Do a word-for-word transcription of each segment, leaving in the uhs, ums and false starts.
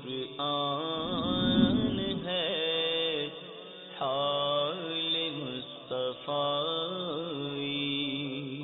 قرآن ہے حال مصطفی.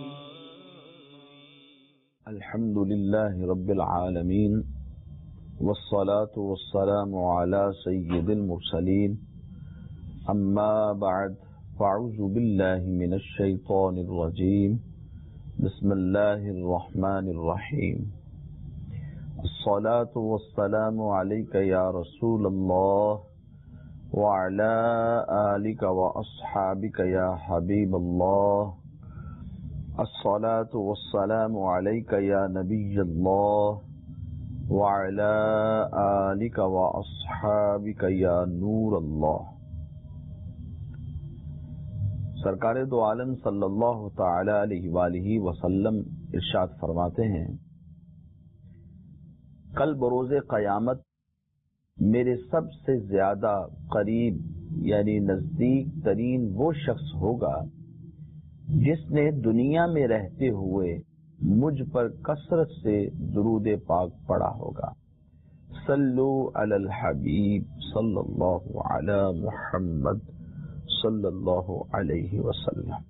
الحمد للہ رب العالمین والصلاة والسلام على سید المرسلین. اما بعد فاعوذ باللہ من الشیطان الرجیم. بسم اللہ الرحمن الرحیم. الصلاة والسلام علیک یا رسول اللہ وعلى آلک واصحابک یا حبیب اللہ. الصلاة والسلام علیک یا نبی اللہ وعلى آلک واصحابک یا نور اللہ. سرکار دو عالم صلی اللہ تعالی علیہ وآلہ وسلم ارشاد فرماتے ہیں، کل بروز قیامت میرے سب سے زیادہ قریب یعنی نزدیک ترین وہ شخص ہوگا جس نے دنیا میں رہتے ہوئے مجھ پر کثرت سے درود پاک پڑھا ہوگا. صلو علی الحبیب صلی اللہ علی محمد صلی اللہ علیہ وسلم.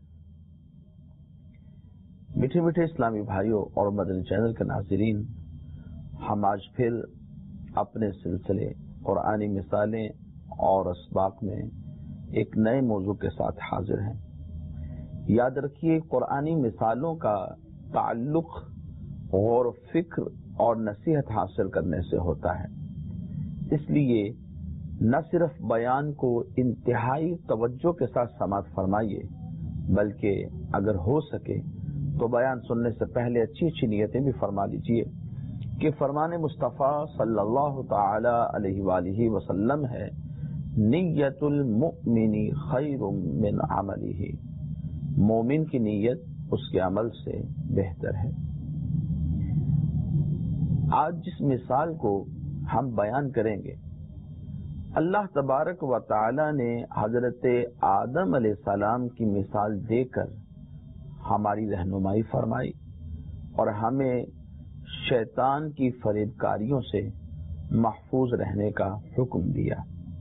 میٹھے میٹھے اسلامی بھائیوں اور مدنی چینل کے ناظرین، ہم آج پھر اپنے سلسلے قرآنی مثالیں اور اسباق میں ایک نئے موضوع کے ساتھ حاضر ہیں. یاد رکھیے، قرآنی مثالوں کا تعلق غور و فکر اور نصیحت حاصل کرنے سے ہوتا ہے. اس لیے نہ صرف بیان کو انتہائی توجہ کے ساتھ سماعت فرمائیے، بلکہ اگر ہو سکے تو بیان سننے سے پہلے اچھی اچھی نیتیں بھی فرما لیجیے کہ فرمان مصطفیٰ صلی اللہ تعالی علیہ وآلہ وسلم ہے، نیت المؤمن خیر من عملہ. مومن کی نیت اس کے عمل سے بہتر ہے. آج جس مثال کو ہم بیان کریں گے، اللہ تبارک و تعالی نے حضرت آدم علیہ السلام کی مثال دے کر ہماری رہنمائی فرمائی اور ہمیں شیطان کی فریب کاریوں سے محفوظ رہنے کا حکم دیا.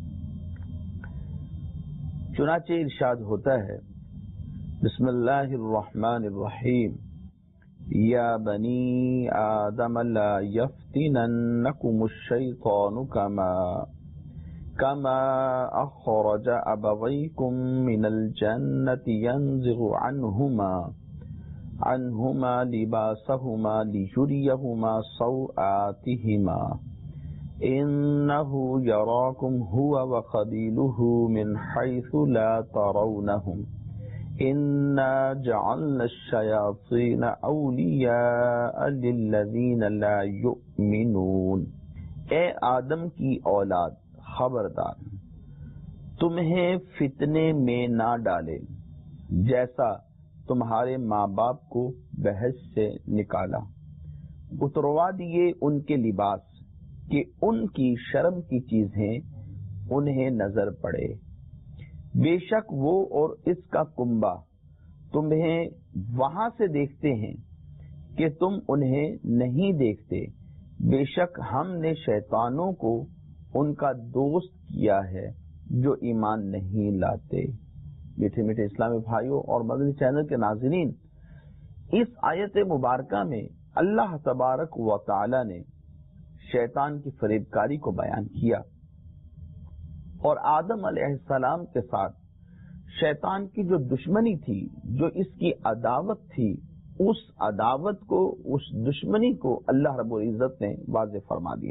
چنانچہ ارشاد ہوتا ہے، بسم اللہ الرحمن الرحیم. یا بنی آدم لا یفتننکم الشیطان کما كما أخرج أبويكم من الجنة ينزغ عنهما عنهما لباسهما ليريهما سوآتهما إنه يراكم هو وقبيله من حيث لا ترونهم إنا جعلنا الشياطين أولياء للذين لا يؤمنون. اے آدم کی اولاد، خبردار تمہیں فتنے میں نہ ڈالے جیسا تمہارے ماں باپ کو بحث سے نکالا. اتروا دیے ان کے لباس کہ ان کی شرم کی چیزیں انہیں نظر پڑے. بے شک وہ اور اس کا کنبہ تمہیں وہاں سے دیکھتے ہیں کہ تم انہیں نہیں دیکھتے. بے شک ہم نے شیطانوں کو ان کا دوست کیا ہے جو ایمان نہیں لاتے. میٹھے میٹھے اسلامی بھائیوں اور مدنی چینل کے ناظرین، اس آیت مبارکہ میں اللہ تبارک و تعالی نے شیطان کی فریب کاری کو بیان کیا اور آدم علیہ السلام کے ساتھ شیطان کی جو دشمنی تھی، جو اس کی عداوت تھی، اس عداوت کو، اس دشمنی کو اللہ رب العزت نے واضح فرما دیا.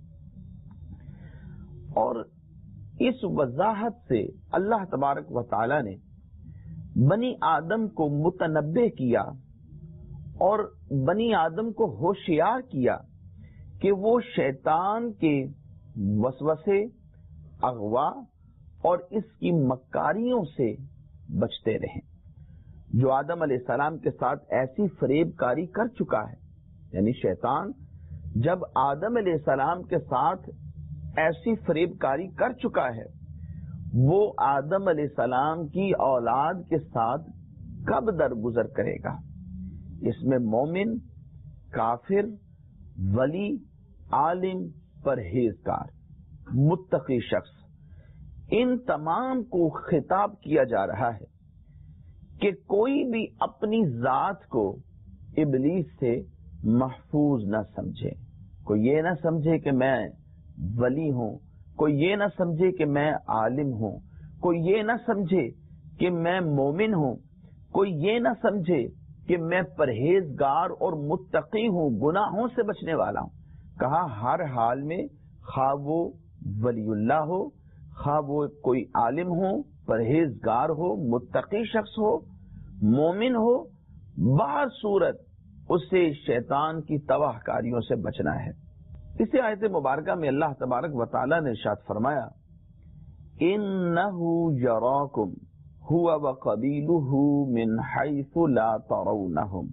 اور اس وضاحت سے اللہ تبارک و تعالی نے بنی آدم کو متنبہ کیا اور بنی آدم کو ہوشیار کیا کہ وہ شیطان کے وسوسے، اغوا اور اس کی مکاریوں سے بچتے رہیں. جو آدم علیہ السلام کے ساتھ ایسی فریب کاری کر چکا ہے، یعنی شیطان جب آدم علیہ السلام کے ساتھ ایسی فریب کاری کر چکا ہے، وہ آدم علیہ السلام کی اولاد کے ساتھ کب درگزر کرے گا؟ اس میں مومن، کافر، ولی، عالم، پرہیزگار، متقی شخص، ان تمام کو خطاب کیا جا رہا ہے کہ کوئی بھی اپنی ذات کو ابلیس سے محفوظ نہ سمجھے. کوئی یہ نہ سمجھے کہ میں ولی ہوں، کوئی یہ نہ سمجھے کہ میں عالم ہوں، کوئی یہ نہ سمجھے کہ میں مومن ہوں، کوئی یہ نہ سمجھے کہ میں پرہیزگار اور متقی ہوں، گناہوں سے بچنے والا ہوں. کہا ہر حال میں، خواہ وہ ولی اللہ ہو، خواہ وہ کوئی عالم ہو، پرہیزگار ہو، متقی شخص ہو، مومن ہو، بہر صورت اسے شیطان کی تباہ کاریوں سے بچنا ہے. اسی آیت مبارکہ میں اللہ تبارک و تعالی نے ارشاد فرمایا اِنَّهُ يَرَاكُمْ هُوَ وَقَبِيلُهُ مِنْ حَيْثُ لَا تَرَوْنَهُمْ.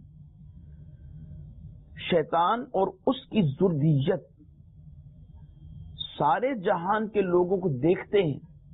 شیطان اور اس کی ذریت سارے جہان کے لوگوں کو دیکھتے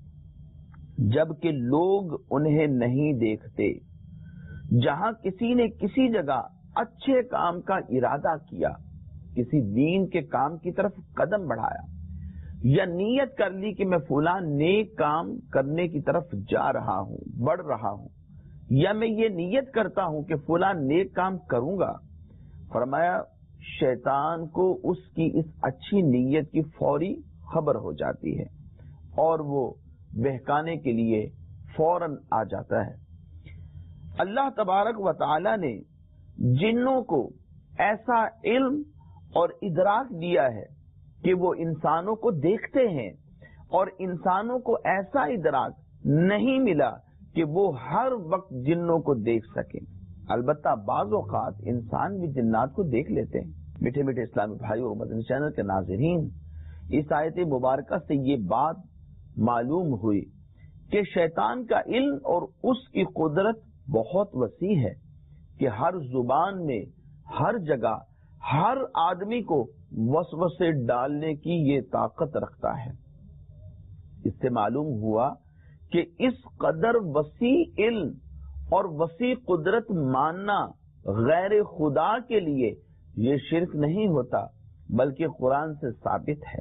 ہیں جبکہ لوگ انہیں نہیں دیکھتے. جہاں کسی نے کسی جگہ اچھے کام کا ارادہ کیا، کسی دین کے کام کی طرف قدم بڑھایا، یا نیت کر لی کہ میں فلاں نیک کام کرنے کی طرف جا رہا ہوں، بڑھ رہا ہوں، یا میں یہ نیت کرتا ہوں کہ فلاں نیک کام کروں گا، فرمایا شیطان کو اس کی اس اچھی نیت کی فوری خبر ہو جاتی ہے اور وہ بہکانے کے لیے فوراً آ جاتا ہے. اللہ تبارک و تعالی نے جنوں کو ایسا علم اور ادراک دیا ہے کہ وہ انسانوں کو دیکھتے ہیں، اور انسانوں کو ایسا ادراک نہیں ملا کہ وہ ہر وقت جنوں کو دیکھ سکیں. البتہ بعض اوقات انسان بھی جنات کو دیکھ لیتے ہیں. میٹھے میٹھے اسلامی بھائی اور مدنی چینل کے ناظرین، اس آیت مبارکہ سے یہ بات معلوم ہوئی کہ شیطان کا علم اور اس کی قدرت بہت وسیع ہے کہ ہر زبان میں، ہر جگہ، ہر آدمی کو وسوسے ڈالنے کی یہ طاقت رکھتا ہے. اس سے معلوم ہوا کہ اس قدر وسیع علم اور وسیع قدرت ماننا غیر خدا کے لیے یہ شرک نہیں ہوتا بلکہ قرآن سے ثابت ہے.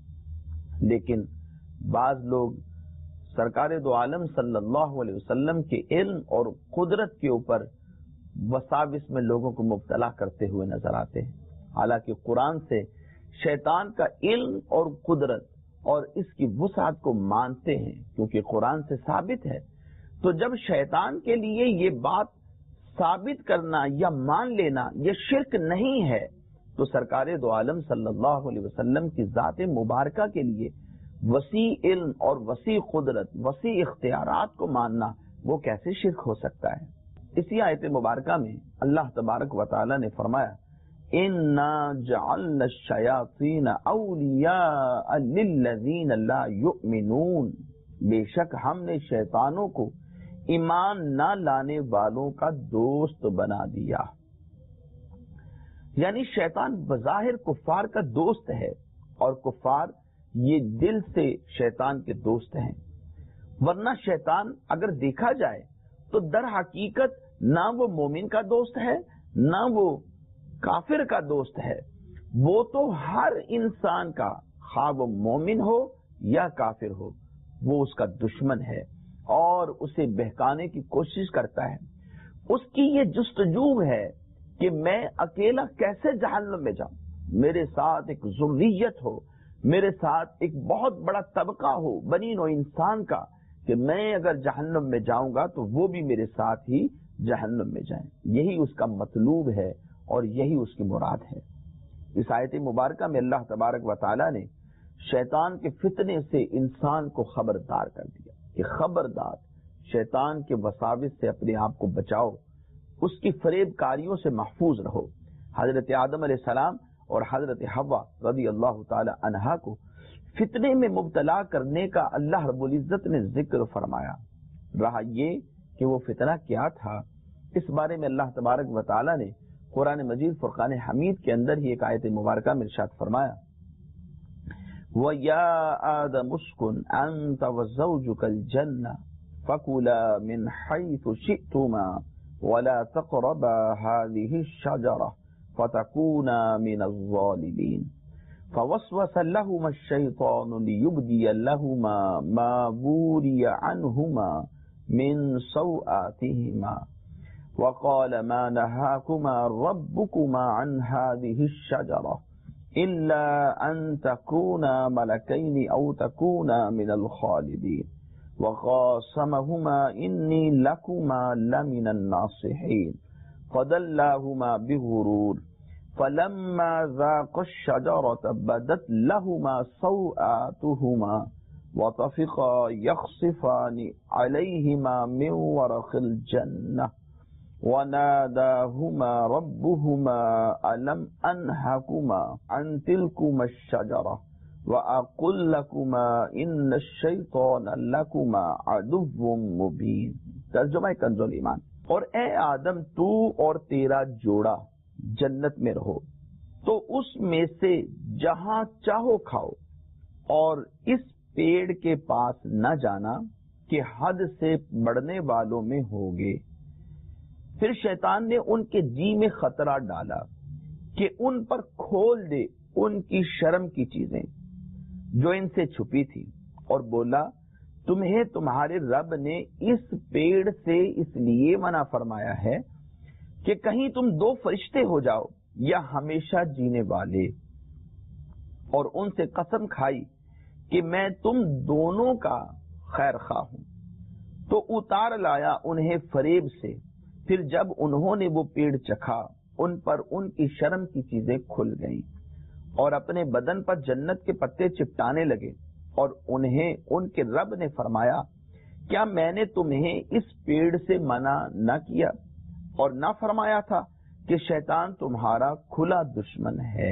لیکن بعض لوگ سرکار دو عالم صلی اللہ علیہ وسلم کے علم اور قدرت کے اوپر وساوس میں لوگوں کو مبتلا کرتے ہوئے نظر آتے ہیں، حالانکہ قرآن سے شیطان کا علم اور قدرت اور اس کی وسعت کو مانتے ہیں کیونکہ قرآن سے ثابت ہے. تو جب شیطان کے لیے یہ بات ثابت کرنا یا مان لینا یہ شرک نہیں ہے، تو سرکار دو عالم صلی اللہ علیہ وسلم کی ذات مبارکہ کے لیے وسیع علم اور وسیع قدرت، وسیع اختیارات کو ماننا وہ کیسے شرک ہو سکتا ہے؟ اسی آیت مبارکہ میں اللہ تبارک و تعالی نے فرمایا اِنَّا جَعَلْنَا الشَّيَاطِينَ أَوْلِيَاءَ لِلَّذِينَ لَا يُؤْمِنُونَ. بے شک ہم نے شیطانوں کو ایمان نہ لانے والوں کا دوست بنا دیا. یعنی شیطان بظاہر کفار کا دوست ہے اور کفار یہ دل سے شیطان کے دوست ہیں، ورنہ شیطان اگر دیکھا جائے تو در حقیقت نہ وہ مومن کا دوست ہے نہ وہ کافر کا دوست ہے. وہ تو ہر انسان کا، خواہ وہ مومن ہو یا کافر ہو، وہ اس کا دشمن ہے اور اسے بہکانے کی کوشش کرتا ہے. اس کی یہ جستجو ہے کہ میں اکیلا کیسے جہنم میں جاؤں، میرے ساتھ ایک ذریت ہو، میرے ساتھ ایک بہت بڑا طبقہ ہو بنی نوع انسان کا، کہ میں اگر جہنم میں جاؤں گا تو وہ بھی میرے ساتھ ہی جہنم میں جائیں. یہی اس کا مطلوب ہے اور یہی اس کی مراد ہے. اس آیت مبارکہ میں اللہ تبارک و تعالی نے شیطان کے فتنے سے انسان کو خبردار کر دیا کہ خبردار شیطان کے وساوس سے اپنے آپ کو بچاؤ، اس کی فریب کاریوں سے محفوظ رہو. حضرت آدم علیہ السلام اور حضرت حوا رضی اللہ تعالی عنہا کو فتنے میں مبتلا کرنے کا اللہ رب العزت نے ذکر فرمایا. رہا یہ کہ وہ فتنہ کیا تھا، اس بارے میں اللہ تبارک و تعالی نے قرآن مجید فرقان حمید کے اندر ہی ایک آیت مبارکہ میں ارشاد فرمایا وَيَا آدَمُ اسْكُنْ أَنْتَ وَزَوْجُكَ الْجَنَّةَ فَكُلَا مِنْ حَيْثُ شِئْتُمَا وَلَا تَقْرَبَا هَذِهِ الشَّجَرَةَ فَتَكُونَا مِنَ الظَّالِمِينَ. فوسوس لهما الشيطان ليبدي لهما ما بوري عنهما من سوآتهما وقال ما نهاكما ربكما عن هذه الشجرة إلا أن تكونا ملكين أو تكونا من الخالدين وقاسمهما إني لكما لمن الناصحين فدلاهما بغرور فلما ذاقا الشجرة بدت لهما سوآتهما وطفقا يخصفان عليهما من ورق الجنة وناداهما ربهما ألم أنهكما عن تلكما الشجرة وأقل لكما إن الشيطان لكما عدو مبين. ترجمہ کنز الایمان. اور اے آدم تو اور تیرا جوڑا جنت میں رہو تو اس میں سے جہاں چاہو کھاؤ اور اس پیڑ کے پاس نہ جانا کہ حد سے بڑھنے والوں میں ہوگے. پھر شیطان نے ان کے جی میں خطرہ ڈالا کہ ان پر کھول دے ان کی شرم کی چیزیں جو ان سے چھپی تھی اور بولا تمہیں تمہارے رب نے اس پیڑ سے اس لیے منع فرمایا ہے کہ کہیں تم دو فرشتے ہو جاؤ یا ہمیشہ جینے والے. اور ان سے قسم کھائی کہ میں تم دونوں کا خیر خواہ ہوں. تو اتار لایا انہیں فریب سے. پھر جب انہوں نے وہ پیڑ چکھا ان پر ان کی شرم کی چیزیں کھل گئیں اور اپنے بدن پر جنت کے پتے چپٹانے لگے. اور انہیں ان کے رب نے فرمایا کیا میں نے تمہیں اس پیڑ سے منع نہ کیا اور نہ فرمایا تھا کہ شیطان تمہارا کھلا دشمن ہے.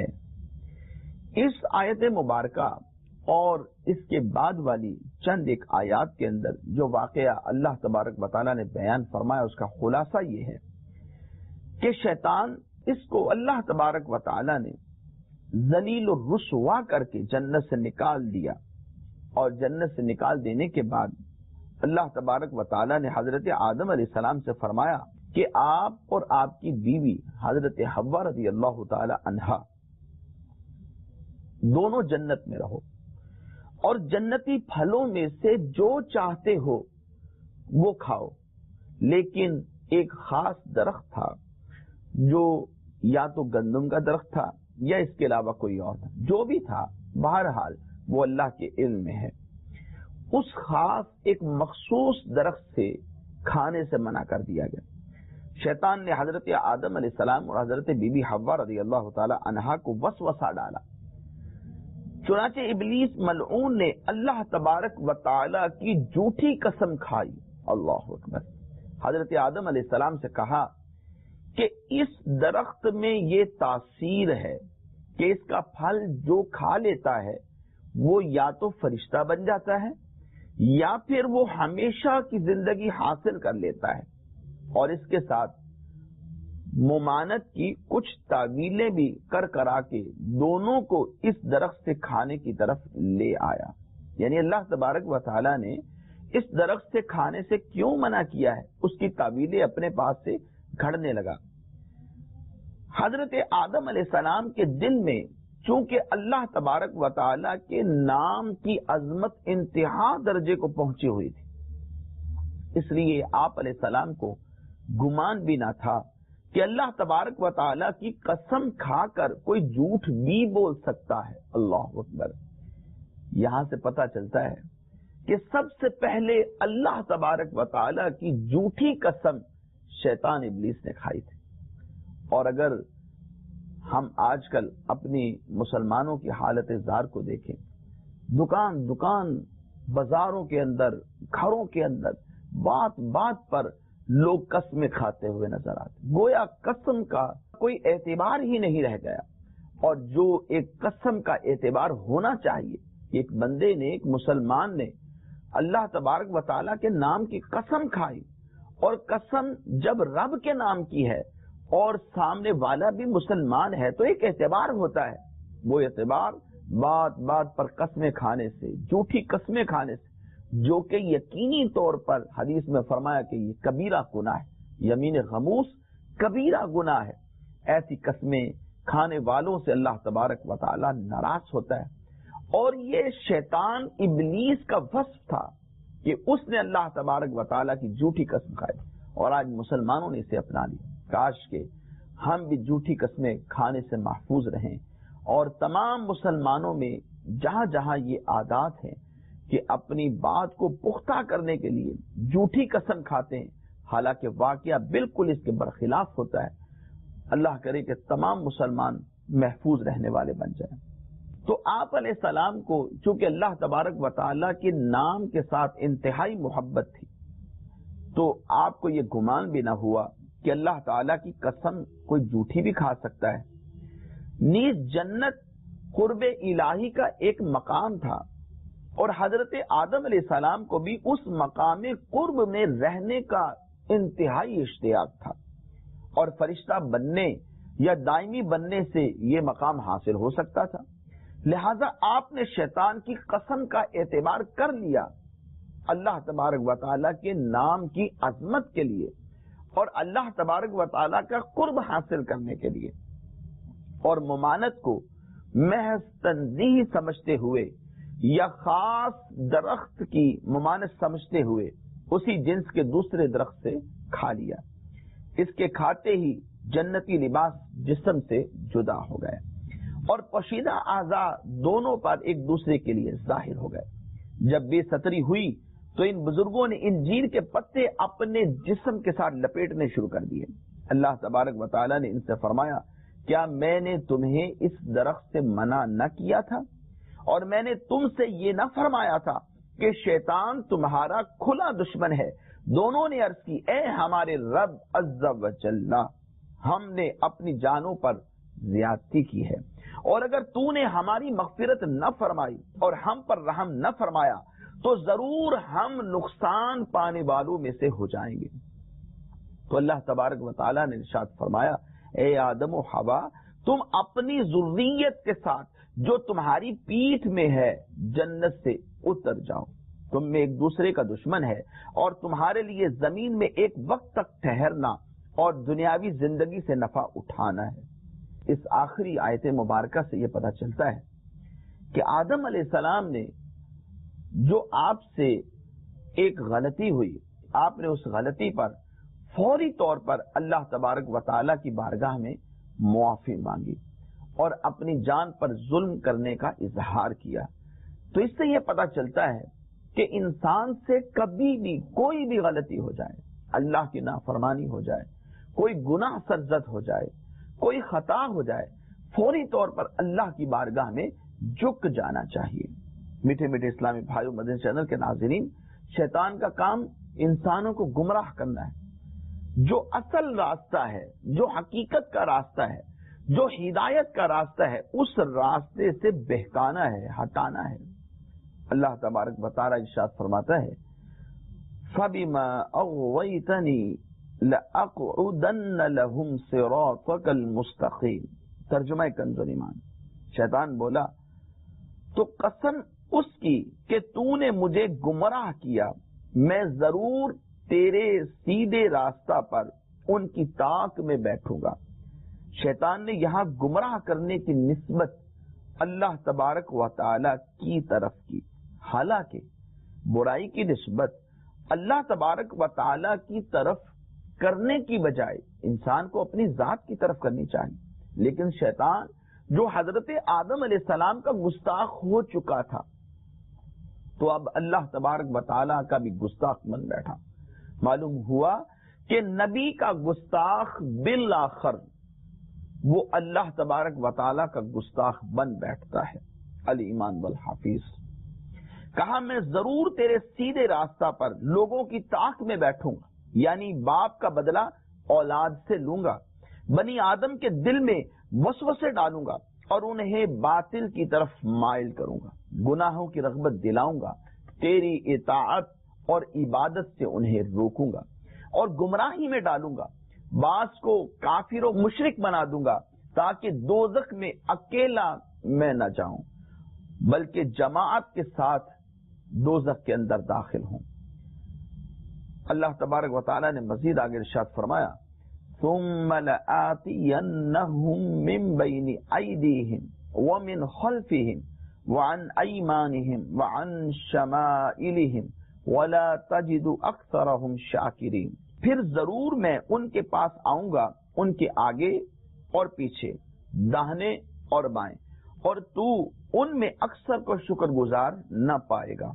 اس آیت مبارکہ اور اس کے بعد والی چند ایک آیات کے اندر جو واقعہ اللہ تبارک و تعالیٰ نے بیان فرمایا اس کا خلاصہ یہ ہے کہ شیطان اس کو اللہ تبارک و تعالیٰ نے ذلیل و رسوا کر کے جنت سے نکال دیا. اور جنت سے نکال دینے کے بعد اللہ تبارک و تعالیٰ نے حضرت آدم علیہ السلام سے فرمایا کہ آپ اور آپ کی بیوی حضرت حوا رضی اللہ تعالی عنہا دونوں جنت میں رہو اور جنتی پھلوں میں سے جو چاہتے ہو وہ کھاؤ. لیکن ایک خاص درخت تھا جو یا تو گندم کا درخت تھا یا اس کے علاوہ کوئی اور تھا. جو بھی تھا بہرحال وہ اللہ کے علم میں ہے. اس خاص ایک مخصوص درخت سے کھانے سے منع کر دیا گیا. شیطان نے حضرت آدم علیہ السلام اور حضرت بی بی حوا رضی اللہ تعالی عنہا کو وسوسہ ڈالا. چنانچہ ابلیس ملعون نے اللہ تبارک و تعالی کی جھوٹی قسم کھائی. اللہ اکبر. حضرت آدم علیہ السلام سے کہا کہ اس درخت میں یہ تاثیر ہے کہ اس کا پھل جو کھا لیتا ہے وہ یا تو فرشتہ بن جاتا ہے یا پھر وہ ہمیشہ کی زندگی حاصل کر لیتا ہے. اور اس کے ساتھ ممانت کی کچھ تعویلیں بھی کر کرا کے دونوں کو اس درخت سے کھانے کی طرف لے آیا. یعنی اللہ تبارک و تعالیٰ نے اس درخت سے کھانے سے کیوں منع کیا ہے اس کی تعویلیں اپنے پاس سے گھڑنے لگا. حضرت آدم علیہ السلام کے دل میں چونکہ اللہ تبارک و تعالیٰ کے نام کی عظمت انتہا درجے کو پہنچی ہوئی تھی اس لیے آپ علیہ السلام کو گمان بھی نہ تھا کہ اللہ تبارک و تعالیٰ کی قسم کھا کر کوئی جھوٹ بھی بول سکتا ہے. اللہ اکبر. یہاں سے پتہ چلتا ہے کہ سب سے پہلے اللہ تبارک و تعالیٰ کی جھوٹی قسم شیطان ابلیس نے کھائی تھی. اور اگر ہم آج کل اپنی مسلمانوں کی حالت زار کو دیکھیں, دکان دکان بازاروں کے اندر گھروں کے اندر بات بات پر لوگ قسمیں کھاتے ہوئے نظر آتے, گویا قسم کا کوئی اعتبار ہی نہیں رہ گیا. اور جو ایک قسم کا اعتبار ہونا چاہیے, ایک بندے نے ایک مسلمان نے اللہ تبارک و تعالیٰ کے نام کی قسم کھائی, اور قسم جب رب کے نام کی ہے اور سامنے والا بھی مسلمان ہے تو ایک اعتبار ہوتا ہے. وہ اعتبار بات بات پر قسمیں کھانے سے, جھوٹی قسمیں کھانے سے, جو کہ یقینی طور پر حدیث میں فرمایا کہ یہ کبیرہ گناہ ہے, یمین غموس کبیرہ گناہ ہے. ایسی قسمیں کھانے والوں سے اللہ تبارک و تعالی ناراض ہوتا ہے. اور یہ شیطان ابلیس کا وصف تھا کہ اس نے اللہ تبارک و تعالی کی جھوٹی قسم کھائی اور آج مسلمانوں نے اسے اپنا لی. کاش کہ ہم بھی جھوٹی قسمیں کھانے سے محفوظ رہیں اور تمام مسلمانوں میں جہاں جہاں یہ عادات ہیں کہ اپنی بات کو پختہ کرنے کے لیے جھوٹی قسم کھاتے ہیں، حالانکہ واقعہ بالکل اس کے برخلاف ہوتا ہے. اللہ کرے کہ تمام مسلمان محفوظ رہنے والے بن جائیں. تو آپ علیہ السلام کو چونکہ اللہ تبارک و تعالیٰ کے نام کے ساتھ انتہائی محبت تھی، تو آپ کو یہ گمان بھی نہ ہوا کہ اللہ تعالیٰ کی قسم کوئی جھوٹی بھی کھا سکتا ہے. نیز جنت قرب الہی کا ایک مقام تھا اور حضرت آدم علیہ السلام کو بھی اس مقام قرب میں رہنے کا انتہائی اشتیاق تھا، اور فرشتہ بننے یا دائمی بننے سے یہ مقام حاصل ہو سکتا تھا. لہذا آپ نے شیطان کی قسم کا اعتبار کر لیا اللہ تبارک و تعالیٰ کے نام کی عظمت کے لیے اور اللہ تبارک و تعالیٰ کا قرب حاصل کرنے کے لیے، اور ممانت کو محض تنزیہ سمجھتے ہوئے یا خاص درخت کی ممانت سمجھتے ہوئے اسی جنس کے دوسرے درخت سے کھا لیا. اس کے کھاتے ہی جنتی لباس جسم سے جدا ہو گئے اور پوشیدہ اعضاء دونوں پر ایک دوسرے کے لیے ظاہر ہو گئے. جب بے ستری ہوئی تو ان بزرگوں نے انجیر کے پتے اپنے جسم کے ساتھ لپیٹنے شروع کر دیے. اللہ تبارک و تعالیٰ نے ان سے فرمایا، کیا میں نے تمہیں اس درخت سے منع نہ کیا تھا؟ اور میں نے تم سے یہ نہ فرمایا تھا کہ شیطان تمہارا کھلا دشمن ہے؟ دونوں نے عرض کی، اے ہمارے رب عز و جل، ہم نے اپنی جانوں پر زیادتی کی ہے، اور اگر تو نے ہماری مغفرت نہ فرمائی اور ہم پر رحم نہ فرمایا تو ضرور ہم نقصان پانے والوں میں سے ہو جائیں گے. تو اللہ تبارک و تعالیٰ نے ارشاد فرمایا، اے آدم و حوا، تم اپنی ذریت کے ساتھ جو تمہاری پیٹھ میں ہے جنت سے اتر جاؤ. تم میں ایک دوسرے کا دشمن ہے اور تمہارے لیے زمین میں ایک وقت تک ٹھہرنا اور دنیاوی زندگی سے نفع اٹھانا ہے. اس آخری آیت مبارکہ سے یہ پتہ چلتا ہے کہ آدم علیہ السلام نے جو آپ سے ایک غلطی ہوئی، آپ نے اس غلطی پر فوری طور پر اللہ تبارک و تعالیٰ کی بارگاہ میں معافی مانگی اور اپنی جان پر ظلم کرنے کا اظہار کیا. تو اس سے یہ پتہ چلتا ہے کہ انسان سے کبھی بھی کوئی بھی غلطی ہو جائے، اللہ کی نافرمانی ہو جائے، کوئی گناہ سرزد ہو جائے، کوئی خطا ہو جائے، فوری طور پر اللہ کی بارگاہ میں جھک جانا چاہیے. میٹھے میٹھے اسلامی بھائیو، مدنی چینل کے ناظرین، شیطان کا کام انسانوں کو گمراہ کرنا ہے. جو اصل راستہ ہے، جو حقیقت کا راستہ ہے، جو ہدایت کا راستہ ہے، اس راستے سے بہکانا ہے، ہٹانا ہے. اللہ تبارک و تعالی ارشاد فرماتا ہے، فَبِمَا أَغْوَيْتَنِي لَأَقْعُدَنَّ لَهُمْ صِرَاطَكَ الْمُسْتَقِيمَ. ترجمہ کنز ایمان. شیطان بولا، تو قسم اس کی کہ تو نے مجھے گمراہ کیا، میں ضرور تیرے سیدھے راستہ پر ان کی طاق میں بیٹھوں گا. شیطان نے یہاں گمراہ کرنے کی نسبت اللہ تبارک و تعالی کی طرف کی، حالانکہ برائی کی نسبت اللہ تبارک و تعالی کی طرف کرنے کی بجائے انسان کو اپنی ذات کی طرف کرنی چاہیے. لیکن شیطان جو حضرت آدم علیہ السلام کا گستاخ ہو چکا تھا، تو اب اللہ تبارک و تعالی کا بھی گستاخ بن بیٹھا. معلوم ہوا کہ نبی کا گستاخ بالآخر وہ اللہ تبارک و تعالی کا گستاخ بن بیٹھتا ہے. الایمان والحافظ. کہا میں ضرور تیرے سیدھے راستہ پر لوگوں کی طاق میں بیٹھوں گا، یعنی باپ کا بدلہ اولاد سے لوں گا. بنی آدم کے دل میں وسوسے ڈالوں گا اور انہیں باطل کی طرف مائل کروں گا، گناہوں کی رغبت دلاؤں گا، تیری اطاعت اور عبادت سے انہیں روکوں گا اور گمراہی میں ڈالوں گا. بعض کو کافر و مشرک بنا دوں گا تاکہ دوزخ میں اکیلا میں نہ جاؤں بلکہ جماعت کے ساتھ دوزخ کے اندر داخل ہوں. اللہ تبارک و تعالی نے مزید آگے ارشاد فرمایا، ثم لآتینہم من بین ایدیہم ومن خلفہم وعن ایمانہم وعن شمائلہم ولا تجد اکثرہم شاکرین. پھر ضرور میں ان کے پاس آؤں گا، ان کے آگے اور پیچھے، داہنے اور بائیں، اور تو ان میں اکثر کو شکر گزار نہ پائے گا.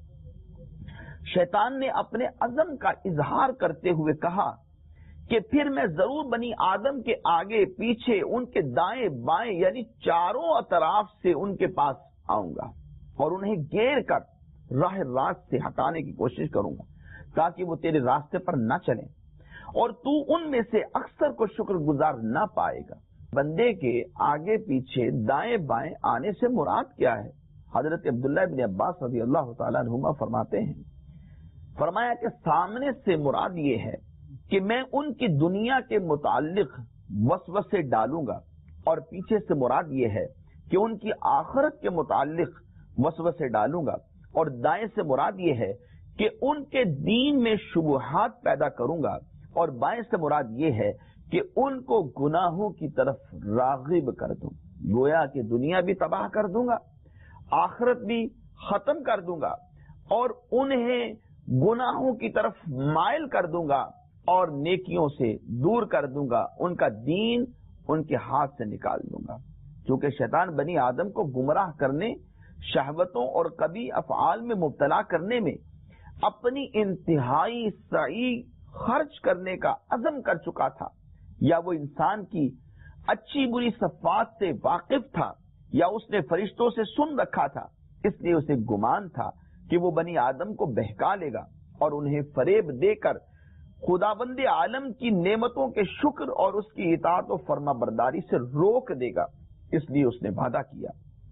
شیطان نے اپنے عزم کا اظہار کرتے ہوئے کہا کہ پھر میں ضرور بنی آدم کے آگے پیچھے، ان کے دائیں بائیں، یعنی چاروں اطراف سے ان کے پاس آؤں گا اور انہیں گھیر کر راہ راست سے ہٹانے کی کوشش کروں گا تاکہ وہ تیرے راستے پر نہ چلیں، اور تو ان میں سے اکثر کو شکر گزار نہ پائے گا. بندے کے آگے پیچھے دائیں بائیں آنے سے مراد کیا ہے؟ حضرت عبداللہ بن عباس رضی اللہ تعالیٰ عنہما فرماتے ہیں، فرمایا کہ سامنے سے مراد یہ ہے کہ میں ان کی دنیا کے متعلق وسوسے ڈالوں گا، اور پیچھے سے مراد یہ ہے کہ ان کی آخرت کے متعلق وسوسے ڈالوں گا، اور دائیں سے مراد یہ ہے کہ ان کے دین میں شبہات پیدا کروں گا، اور بائیں سے مراد یہ ہے کہ ان کو گناہوں کی طرف راغب کر دوں. گویا کہ دنیا بھی تباہ کر دوں گا، آخرت بھی ختم کر دوں گا، اور انہیں گناہوں کی طرف مائل کر دوں گا اور نیکیوں سے دور کر دوں گا، ان کا دین ان کے ہاتھ سے نکال دوں گا. کیونکہ شیطان بنی آدم کو گمراہ کرنے، شہوتوں اور کبھی افعال میں مبتلا کرنے میں اپنی انتہائی سعی خرچ کرنے کا عزم کر چکا تھا، یا وہ انسان کی اچھی بری صفات سے واقف تھا، یا اس نے فرشتوں سے سن رکھا تھا. اس لیے اسے گمان تھا کہ وہ بنی آدم کو بہکا لے گا اور انہیں فریب دے کر خداوند عالم کی نعمتوں کے شکر اور اس کی اطاعت و فرما برداری سے روک دے گا. اس لیے اس نے وعدہ کیا.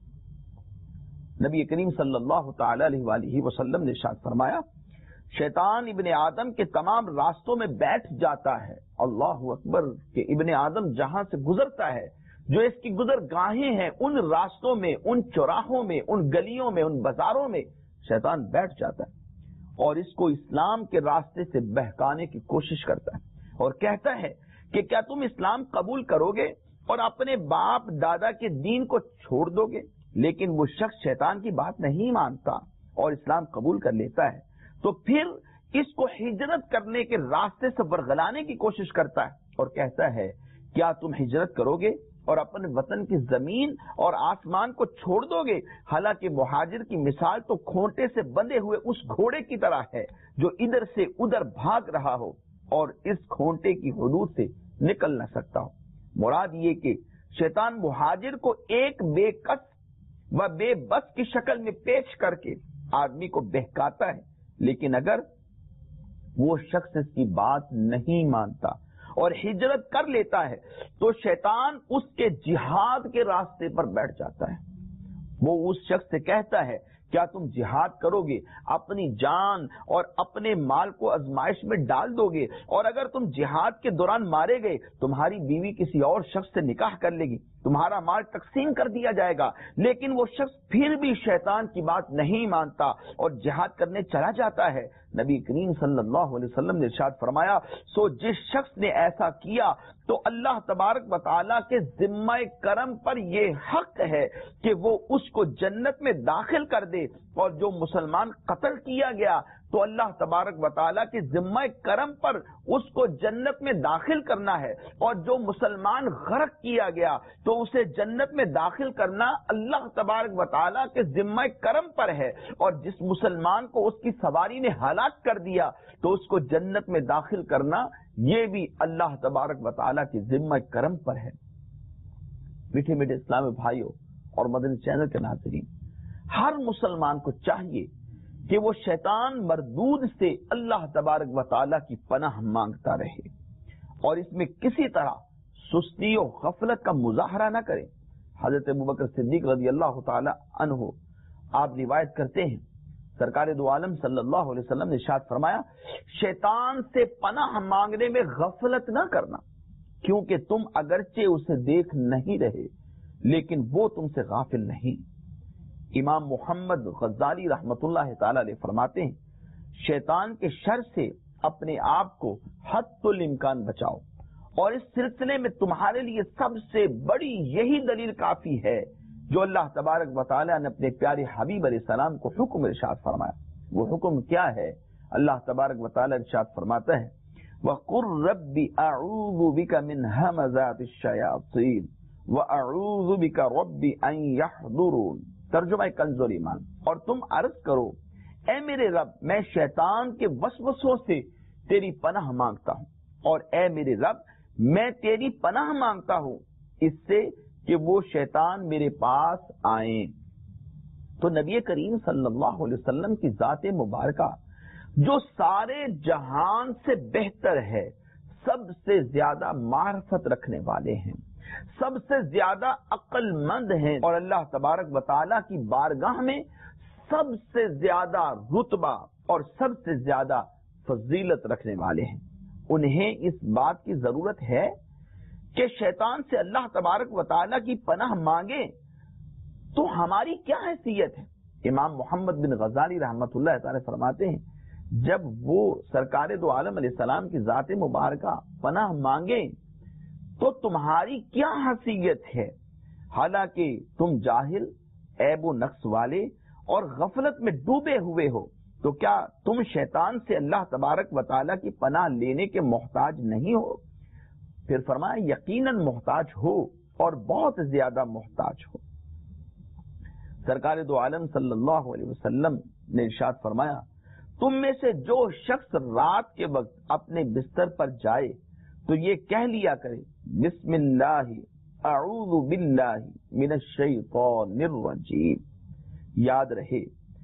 نبی کریم صلی اللہ تعالی علیہ وآلہ وسلم نے ارشاد فرمایا، شیطان ابن آدم کے تمام راستوں میں بیٹھ جاتا ہے. اللہ اکبر! کہ ابن آدم جہاں سے گزرتا ہے، جو اس کی گزر گاہیں ہیں، ان راستوں میں، ان چوراہوں میں، ان گلیوں میں، ان بازاروں میں شیطان بیٹھ جاتا ہے اور اس کو اسلام کے راستے سے بہکانے کی کوشش کرتا ہے، اور کہتا ہے کہ کیا تم اسلام قبول کرو گے اور اپنے باپ دادا کے دین کو چھوڑ دو گے؟ لیکن وہ شخص شیطان کی بات نہیں مانتا اور اسلام قبول کر لیتا ہے، تو پھر اس کو ہجرت کرنے کے راستے سے ورگلانے کی کوشش کرتا ہے اور کہتا ہے کیا تم ہجرت کرو گے اور اپنے وطن کی زمین اور آسمان کو چھوڑ دو گے؟ حالانکہ مہاجر کی مثال تو کھونٹے سے بندھے ہوئے اس گھوڑے کی طرح ہے جو ادھر سے ادھر بھاگ رہا ہو اور اس کھونٹے کی حدود سے نکل نہ سکتا ہو. مراد یہ کہ شیطان مہاجر کو ایک بے کس و بے بس کی شکل میں پیش کر کے آدمی کو بہکاتا ہے، لیکن اگر وہ شخص اس کی بات نہیں مانتا اور ہجرت کر لیتا ہے تو شیطان اس کے جہاد کے راستے پر بیٹھ جاتا ہے. وہ اس شخص سے کہتا ہے کیا تم جہاد کرو گے، اپنی جان اور اپنے مال کو آزمائش میں ڈال دو گے، اور اگر تم جہاد کے دوران مارے گئے تمہاری بیوی کسی اور شخص سے نکاح کر لے گی، تمہارا مال تقسیم کر دیا جائے گا. لیکن وہ شخص پھر بھی شیطان کی بات نہیں مانتا اور جہاد کرنے چلا جاتا ہے. نبی کریم صلی اللہ علیہ وسلم نے ارشاد فرمایا، سو جس شخص نے ایسا کیا تو اللہ تبارک و تعالیٰ کے ذمہ کرم پر یہ حق ہے کہ وہ اس کو جنت میں داخل کر دے، اور جو مسلمان قتل کیا گیا تو اللہ تبارک و تعالیٰ کے ذمہ کرم پر اس کو جنت میں داخل کرنا ہے، اور جو مسلمان غرق کیا گیا تو اسے جنت میں داخل کرنا اللہ تبارک و تعالیٰ کے ذمہ کرم پر ہے، اور جس مسلمان کو اس کی سواری نے ہلاک کر دیا تو اس کو جنت میں داخل کرنا یہ بھی اللہ تبارک و تعالیٰ کے ذمہ کرم پر ہے. میٹھے میٹھے اسلامی بھائیوں اور مدنی چینل کے ناظرین، ہر مسلمان کو چاہیے کہ وہ شیطان مردود سے اللہ تبارک و تعالیٰ کی پناہ مانگتا رہے اور اس میں کسی طرح سستی و غفلت کا مظاہرہ نہ کرے. حضرت ابوبکر صدیق رضی اللہ تعالی عنہ آپ روایت کرتے ہیں، سرکار دو عالم صلی اللہ علیہ وسلم نے ارشاد فرمایا، شیطان سے پناہ مانگنے میں غفلت نہ کرنا، کیونکہ تم اگرچہ اسے دیکھ نہیں رہے لیکن وہ تم سے غافل نہیں. امام محمد غزالی رحمت اللہ تعالی علیہ فرماتے ہیں، شیطان کے شر سے اپنے آپ کو حد الامکان بچاؤ اور اس سلسلے میں تمہارے لیے سب سے بڑی یہی دلیل کافی ہے جو اللہ تبارک و تعالیٰ نے اپنے پیارے حبیب علیہ السلام کو حکم ارشاد فرمایا. وہ حکم کیا ہے؟ اللہ تبارک و تعالیٰ ارشاد فرماتا ہے وَقُلْ رَبِّ أَعُوذُ بِكَ مِنْ هَمَزَاتِ الشَّيَاطِينِ وَأَعُوذُ بِكَ رَبِّ أَنْ يَحْضُرُونِ. ترجمہ کنز ایمان. اور تم عرض کرو اے میرے رب میں شیطان کے وسوسوں سے تیری پناہ مانگتا ہوں، اور اے میرے رب میں تیری پناہ مانگتا ہوں اس سے کہ وہ شیطان میرے پاس آئیں. تو نبی کریم صلی اللہ علیہ وسلم کی ذات مبارکہ جو سارے جہان سے بہتر ہے، سب سے زیادہ معرفت رکھنے والے ہیں، سب سے زیادہ عقل مند ہیں، اور اللہ تبارک و تعالیٰ کی بارگاہ میں سب سے زیادہ رتبہ اور سب سے زیادہ فضیلت رکھنے والے ہیں. انہیں اس بات کی ضرورت ہے کہ شیطان سے اللہ تبارک و تعالیٰ کی پناہ مانگے. تو ہماری کیا حیثیت ہے؟ امام محمد بن غزالی رحمت اللہ تعالی فرماتے ہیں جب وہ سرکار دو عالم علیہ السلام کی ذات مبارکہ پناہ مانگیں تو تمہاری کیا حیثیت ہے؟ حالانکہ تم جاہل، عیب و نقص والے اور غفلت میں ڈوبے ہوئے ہو، تو کیا تم شیطان سے اللہ تبارک و تعالیٰ کی پناہ لینے کے محتاج نہیں ہو؟ پھر فرمایا یقیناً محتاج ہو اور بہت زیادہ محتاج ہو. سرکار دو عالم صلی اللہ علیہ وسلم نے ارشاد فرمایا تم میں سے جو شخص رات کے وقت اپنے بستر پر جائے تو یہ کہہ لیا کرے بسم اللہ اعوذ باللہ من الشیطان الرجیم. یاد رہے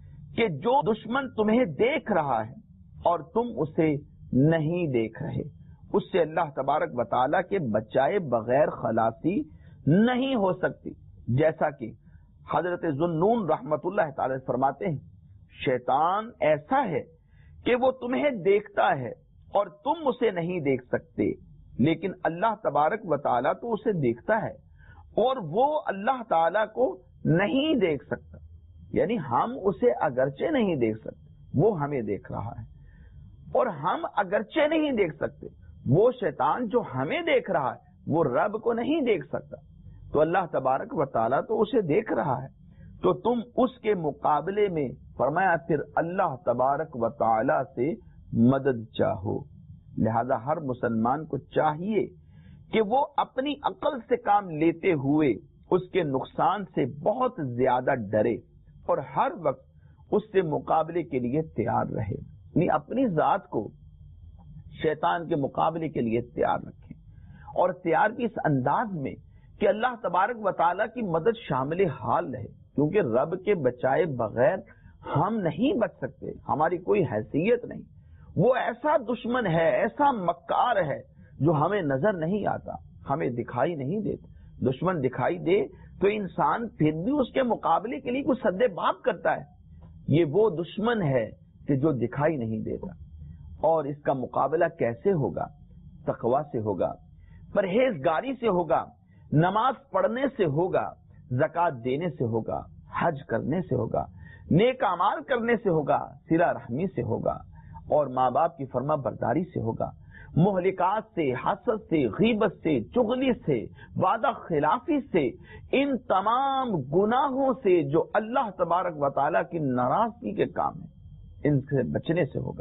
کہ جو دشمن تمہیں دیکھ رہا ہے اور تم اسے نہیں دیکھ رہے، اس سے اللہ تبارک و تعالیٰ کے بچائے بغیر خلاصی نہیں ہو سکتی. جیسا کہ حضرت ذوالنون رحمت اللہ تعالی فرماتے ہیں شیطان ایسا ہے کہ وہ تمہیں دیکھتا ہے اور تم اسے نہیں دیکھ سکتے، لیکن اللہ تبارک و تعالیٰ تو اسے دیکھتا ہے اور وہ اللہ تعالیٰ کو نہیں دیکھ سکتا. یعنی ہم اسے اگرچہ نہیں دیکھ سکتے، وہ ہمیں دیکھ رہا ہے، اور ہم اگرچہ نہیں دیکھ سکتے، وہ شیطان جو ہمیں دیکھ رہا ہے وہ رب کو نہیں دیکھ سکتا. تو اللہ تبارک و تعالیٰ تو اسے دیکھ رہا ہے، تو تم اس کے مقابلے میں فرمایا پھر اللہ تبارک و تعالیٰ سے مدد چاہو. لہذا ہر مسلمان کو چاہیے کہ وہ اپنی عقل سے کام لیتے ہوئے اس کے نقصان سے بہت زیادہ ڈرے اور ہر وقت اس سے مقابلے کے لیے تیار رہے. یعنی اپنی ذات کو شیطان کے مقابلے کے لیے تیار رکھیں، اور تیار بھی اس انداز میں کہ اللہ تبارک و تعالیٰ کی مدد شامل حال رہے، کیونکہ رب کے بچائے بغیر ہم نہیں بچ سکتے، ہماری کوئی حیثیت نہیں. وہ ایسا دشمن ہے، ایسا مکار ہے جو ہمیں نظر نہیں آتا، ہمیں دکھائی نہیں دیتا. دشمن دکھائی دے تو انسان پھر بھی اس کے مقابلے کے لیے کچھ سد باب کرتا ہے. یہ وہ دشمن ہے کہ جو دکھائی نہیں دیتا. اور اس کا مقابلہ کیسے ہوگا؟ تقوی سے ہوگا، پرہیزگاری سے ہوگا، نماز پڑھنے سے ہوگا، زکوٰۃ دینے سے ہوگا، حج کرنے سے ہوگا، نیک اعمال کرنے سے ہوگا، صلہ رحمی سے ہوگا، اور ماں باپ کی فرما برداری سے ہوگا، مہلکات سے، حسد سے، غیبت سے، چغلی سے، وعدہ خلافی سے، ان تمام گناہوں سے جو اللہ تبارک و تعالیٰ کی ناراضگی کے کام ہیں، ان سے بچنے سے ہوگا،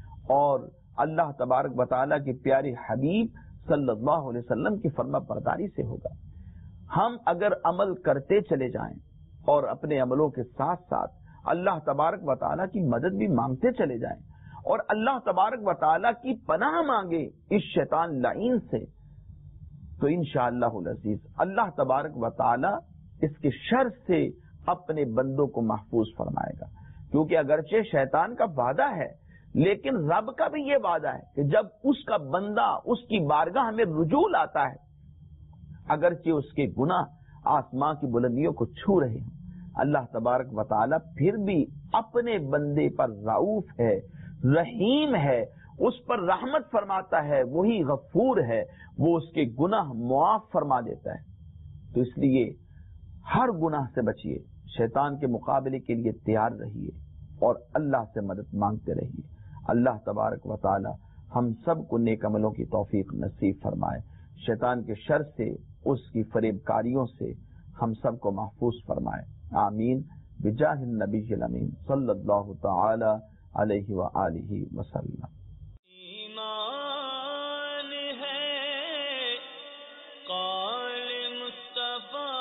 اور اللہ تبارک و تعالیٰ کی پیاری حبیب صلی اللہ علیہ وسلم کی فرما برداری سے ہوگا. ہم اگر عمل کرتے چلے جائیں اور اپنے عملوں کے ساتھ ساتھ اللہ تبارک و تعالیٰ کی مدد بھی مانگتے چلے جائیں اور اللہ تبارک و تعالیٰ کی پناہ مانگے اس شیطان لعین سے، تو انشاءاللہ العزیز اللہ تبارک و تعالیٰ اس کے شر سے اپنے بندوں کو محفوظ فرمائے گا. کیونکہ اگرچہ شیطان کا وعدہ ہے لیکن رب کا بھی یہ وعدہ ہے کہ جب اس کا بندہ اس کی بارگاہ میں رجوع آتا ہے، اگرچہ اس کے گناہ آسمان کی بلندیوں کو چھو رہے ہیں، اللہ تبارک و تعالیٰ پھر بھی اپنے بندے پر رؤوف ہے، رحیم ہے، اس پر رحمت فرماتا ہے، وہی غفور ہے، وہ اس کے گناہ معاف فرما دیتا ہے. تو اس لیے ہر گناہ سے بچیے، شیطان کے مقابلے کے لیے تیار رہیے اور اللہ سے مدد مانگتے رہیے. اللہ تبارک و تعالی ہم سب کو نیک عملوں کی توفیق نصیب فرمائے، شیطان کے شر سے، اس کی فریب کاریوں سے ہم سب کو محفوظ فرمائے، آمین بجاہ النبی الامین صلی اللہ تعالی علیہ وآلہ وسلم۔ ایمان ہے قول مصطفیٰ،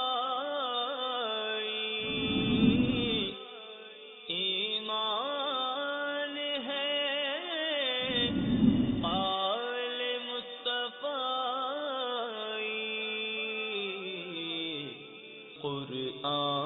ایمان ہے قول مصطفیٰ، قرآن